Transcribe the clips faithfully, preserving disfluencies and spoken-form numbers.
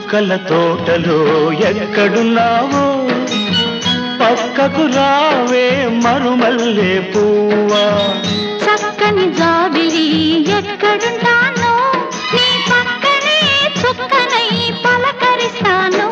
చుక్కల తోటలో ఎక్కడున్నావో పక్కకు రావే మరుమల్లె పువ్వా. చక్కని జాబిలి ఎక్కడుంటానో నీ పక్కనే చుక్కనై పలకరిస్తాను.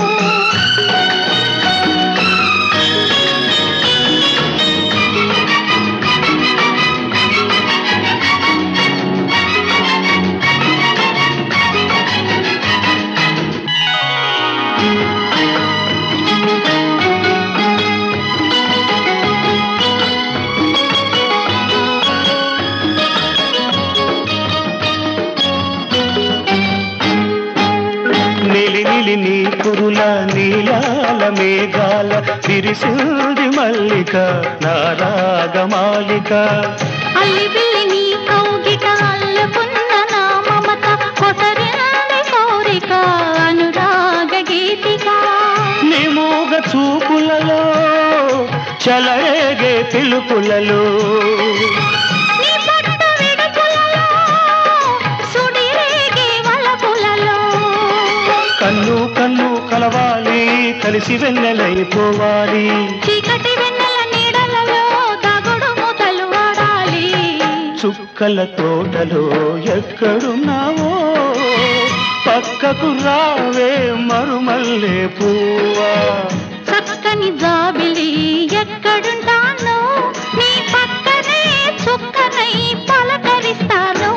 నిలి నిలి నీ కురుల నీలాల మేఘాల విరిసింది మల్లిక నా రాగమాలిక. అల్లి బిల్లి నీ కౌగిట అల్లుకున్న నా మమత కొసరింది కోరిక అనురాగ గీతిక. నీ మూగ చూపులలో చలరేగే పిలుపులలో నీ పట్టు విడుపులలో సుడిరేగే వలపులలో కన్ను కన్ను కలవాలి కలిసి వెన్నెలైపోవాలి. చీకటి వెన్నెల నీడలలో దాగుడు మూతలు ఆడాలి. చుక్కల తోటలో ఎక్కడున్నావో పక్కకు రావే మరుమల్లె పువ్వా. చక్కని జాబిలి ఎక్కడుంటానో నీ పక్కనే చుక్కనై పలకరిస్తాను.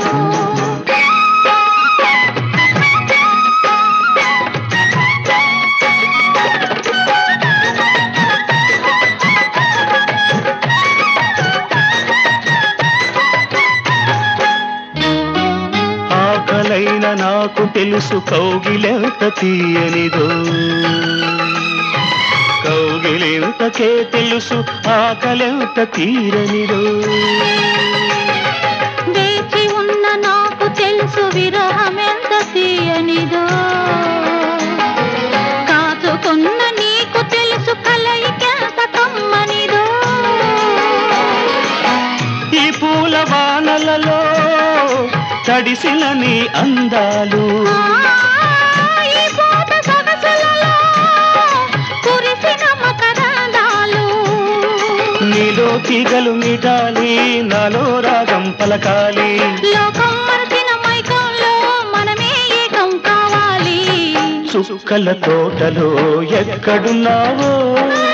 ఆకలైన నాకు తెలుసు కౌగిలెంత తీయనిదో కౌగిలెంతకే తెలుసు ఆకలెంత తీరనిదో. వేచి ఉన్న నాకు తెలుసు విరహమెంత తీయనిదో కాచుకున్న నీకు తెలుసు కలయికెంత కమ్మనిదో. ఈ పూల వానలలో తడిసిన నీ అందాలు ఈ పూట సొగసులలో కురిసిన మకరందాలు నీలో తీగలు మీటాలి నాలో రాగం పలకాలి. లోకం మరచిన మైకంలో మనమే ఏకం కావాలి. చుక్కల తోటలో ఎక్కడున్నావో